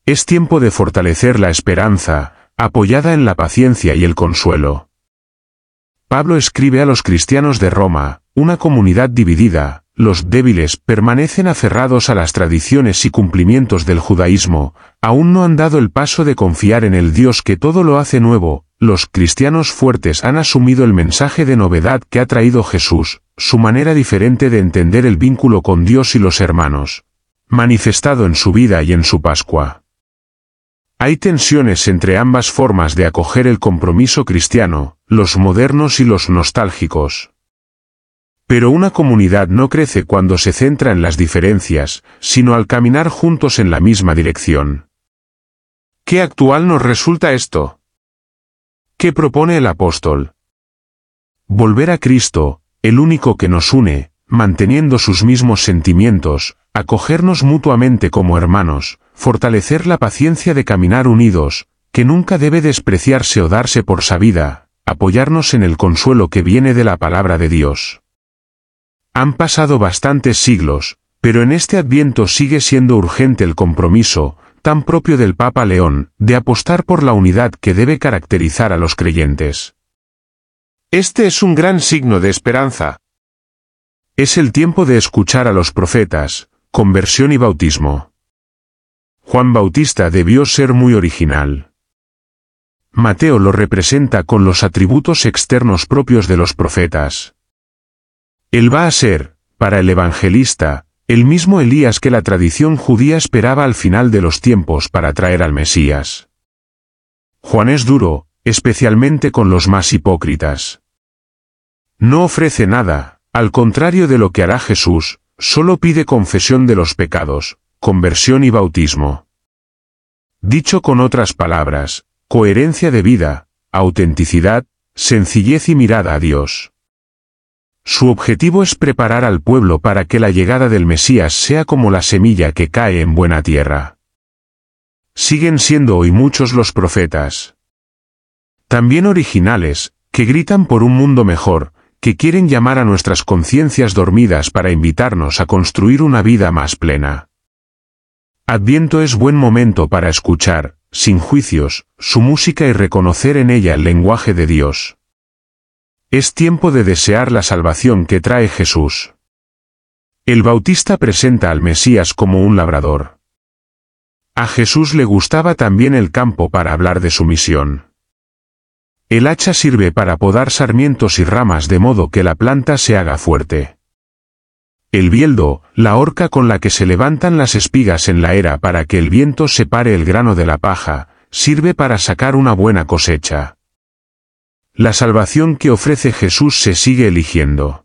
Es tiempo de fortalecer la esperanza, apoyada en la paciencia y el consuelo. Pablo escribe a los cristianos de Roma, una comunidad dividida. Los débiles permanecen aferrados a las tradiciones y cumplimientos del judaísmo, aún no han dado el paso de confiar en el Dios que todo lo hace nuevo. Los cristianos fuertes han asumido el mensaje de novedad que ha traído Jesús, su manera diferente de entender el vínculo con Dios y los hermanos, manifestado en su vida y en su Pascua. Hay tensiones entre ambas formas de acoger el compromiso cristiano, los modernos y los nostálgicos. Pero una comunidad no crece cuando se centra en las diferencias, sino al caminar juntos en la misma dirección. ¿Qué actual nos resulta esto? ¿Qué propone el apóstol? Volver a Cristo, el único que nos une, manteniendo sus mismos sentimientos, acogernos mutuamente como hermanos, fortalecer la paciencia de caminar unidos, que nunca debe despreciarse o darse por sabida, apoyarnos en el consuelo que viene de la palabra de Dios. Han pasado bastantes siglos, pero en este Adviento sigue siendo urgente el compromiso, tan propio del Papa León, de apostar por la unidad que debe caracterizar a los creyentes. Este es un gran signo de esperanza. Es el tiempo de escuchar a los profetas, conversión y bautismo. Juan Bautista debió ser muy original. Mateo lo representa con los atributos externos propios de los profetas. Él va a ser, para el evangelista, el mismo Elías que la tradición judía esperaba al final de los tiempos para traer al Mesías. Juan es duro, especialmente con los más hipócritas. No ofrece nada, al contrario de lo que hará Jesús, solo pide confesión de los pecados, conversión y bautismo. Dicho con otras palabras, coherencia de vida, autenticidad, sencillez y mirada a Dios. Su objetivo es preparar al pueblo para que la llegada del Mesías sea como la semilla que cae en buena tierra. Siguen siendo hoy muchos los profetas. También originales, que gritan por un mundo mejor, que quieren llamar a nuestras conciencias dormidas para invitarnos a construir una vida más plena. Adviento es buen momento para escuchar, sin juicios, su música y reconocer en ella el lenguaje de Dios. Es tiempo de desear la salvación que trae Jesús. El Bautista presenta al Mesías como un labrador. A Jesús le gustaba también el campo para hablar de su misión. El hacha sirve para podar sarmientos y ramas de modo que la planta se haga fuerte. El bieldo, la horca con la que se levantan las espigas en la era para que el viento separe el grano de la paja, sirve para sacar una buena cosecha. La salvación que ofrece Jesús se sigue eligiendo.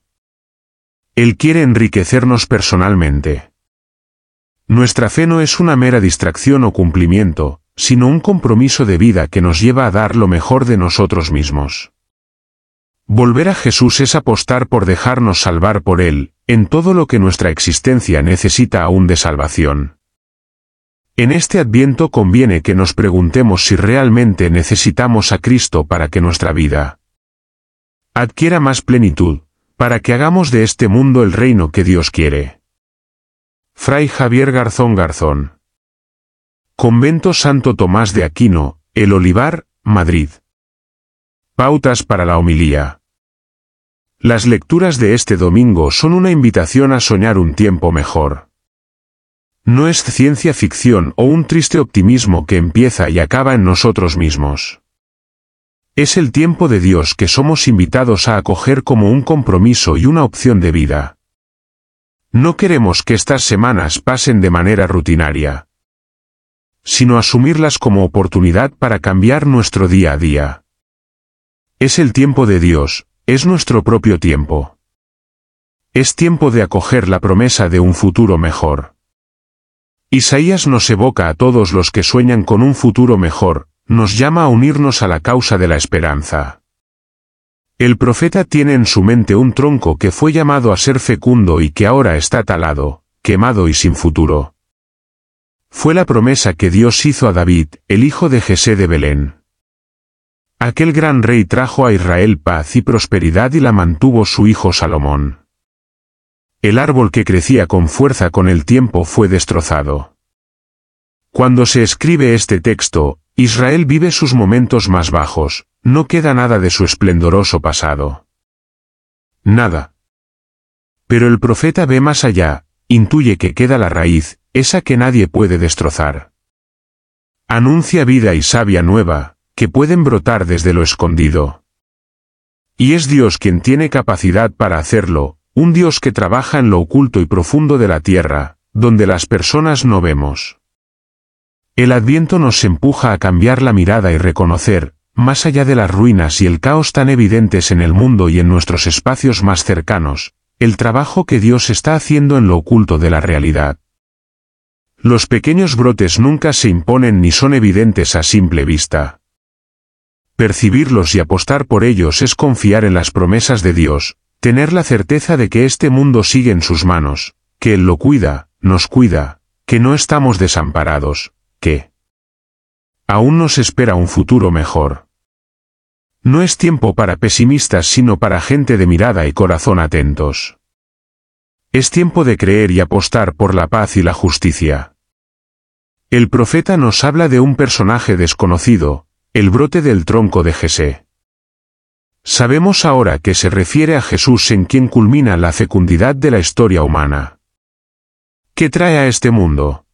Él quiere enriquecernos personalmente. Nuestra fe no es una mera distracción o cumplimiento, sino un compromiso de vida que nos lleva a dar lo mejor de nosotros mismos. Volver a Jesús es apostar por dejarnos salvar por Él, en todo lo que nuestra existencia necesita aún de salvación. En este Adviento conviene que nos preguntemos si realmente necesitamos a Cristo para que nuestra vida adquiera más plenitud, para que hagamos de este mundo el reino que Dios quiere. Fray Javier Garzón Garzón. Convento Santo Tomás de Aquino, El Olivar, Madrid. Pautas para la homilía. Las lecturas de este domingo son una invitación a soñar un tiempo mejor. No es ciencia ficción o un triste optimismo que empieza y acaba en nosotros mismos. Es el tiempo de Dios que somos invitados a acoger como un compromiso y una opción de vida. No queremos que estas semanas pasen de manera rutinaria, sino asumirlas como oportunidad para cambiar nuestro día a día. Es el tiempo de Dios, es nuestro propio tiempo. Es tiempo de acoger la promesa de un futuro mejor. Isaías nos evoca a todos los que sueñan con un futuro mejor, nos llama a unirnos a la causa de la esperanza. El profeta tiene en su mente un tronco que fue llamado a ser fecundo y que ahora está talado, quemado y sin futuro. Fue la promesa que Dios hizo a David, el hijo de Jesé de Belén. Aquel gran rey trajo a Israel paz y prosperidad y la mantuvo su hijo Salomón. El árbol que crecía con fuerza con el tiempo fue destrozado. Cuando se escribe este texto, Israel vive sus momentos más bajos, no queda nada de su esplendoroso pasado. Nada. Pero el profeta ve más allá, intuye que queda la raíz, esa que nadie puede destrozar. Anuncia vida y savia nueva, que pueden brotar desde lo escondido. Y es Dios quien tiene capacidad para hacerlo, un Dios que trabaja en lo oculto y profundo de la tierra, donde las personas no vemos. El Adviento nos empuja a cambiar la mirada y reconocer, más allá de las ruinas y el caos tan evidentes en el mundo y en nuestros espacios más cercanos, el trabajo que Dios está haciendo en lo oculto de la realidad. Los pequeños brotes nunca se imponen ni son evidentes a simple vista. Percibirlos y apostar por ellos es confiar en las promesas de Dios, tener la certeza de que este mundo sigue en sus manos, que Él lo cuida, nos cuida, que no estamos desamparados, que aún nos espera un futuro mejor. No es tiempo para pesimistas sino para gente de mirada y corazón atentos. Es tiempo de creer y apostar por la paz y la justicia. El profeta nos habla de un personaje desconocido, el brote del tronco de Jesé. Sabemos ahora que se refiere a Jesús en quien culmina la fecundidad de la historia humana. ¿Qué trae a este mundo?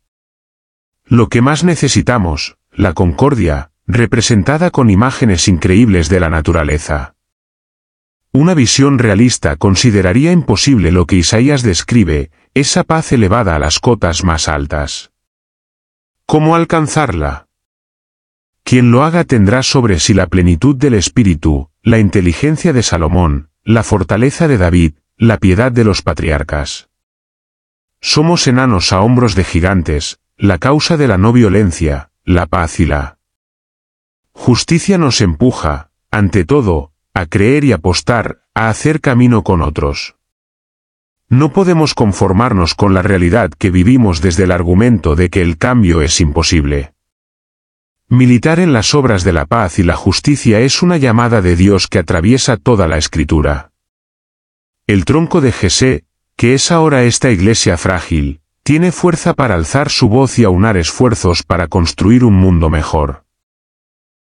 Lo que más necesitamos, la concordia, representada con imágenes increíbles de la naturaleza. Una visión realista consideraría imposible lo que Isaías describe, esa paz elevada a las cotas más altas. ¿Cómo alcanzarla? Quien lo haga tendrá sobre sí la plenitud del Espíritu, la inteligencia de Salomón, la fortaleza de David, la piedad de los patriarcas. Somos enanos a hombros de gigantes, la causa de la no violencia, la paz y la justicia nos empuja, ante todo, a creer y apostar, a hacer camino con otros. No podemos conformarnos con la realidad que vivimos desde el argumento de que el cambio es imposible. Militar en las obras de la paz y la justicia es una llamada de Dios que atraviesa toda la Escritura. El tronco de Jesé, que es ahora esta iglesia frágil, tiene fuerza para alzar su voz y aunar esfuerzos para construir un mundo mejor.